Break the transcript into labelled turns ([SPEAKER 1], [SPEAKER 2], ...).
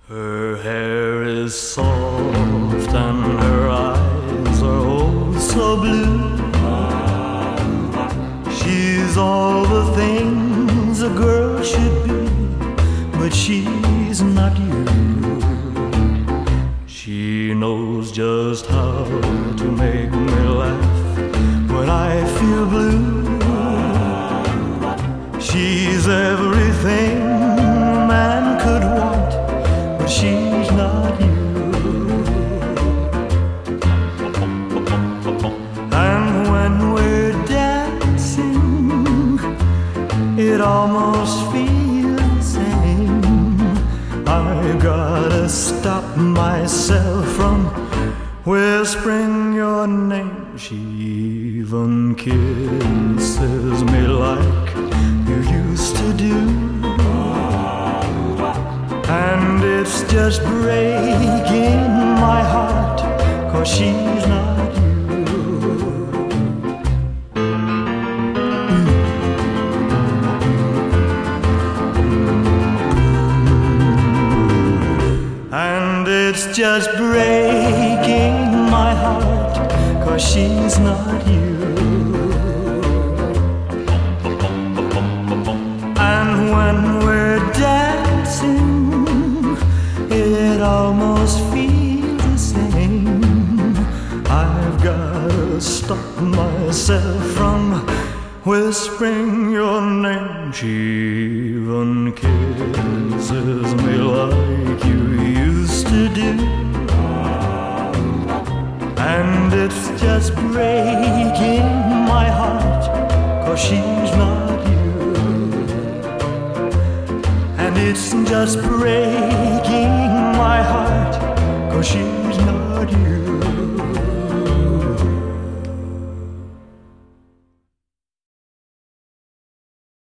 [SPEAKER 1] Her hair is soft and her eyes are oh so blue. She's all the things a girl should be, but she's not you. She knows just how to make me laugh when I feel blue. She's everything a man could want, but she's not you. And when we're dancing, it almost feels the same. I gotta stop myself from whispering your name. She even kisses me like you used to do, and it's just breaking my heart, 'cause she's not you. And it's just breaking my heart, 'cause she's not you. And when we're dancing, it almost feels the same. I've gotta stop myself from whispering your name. She even kisses me like you used to do, and it's just breaking my heart, 'cause she's not you. And it's just breaking my heart, 'cause she's not you.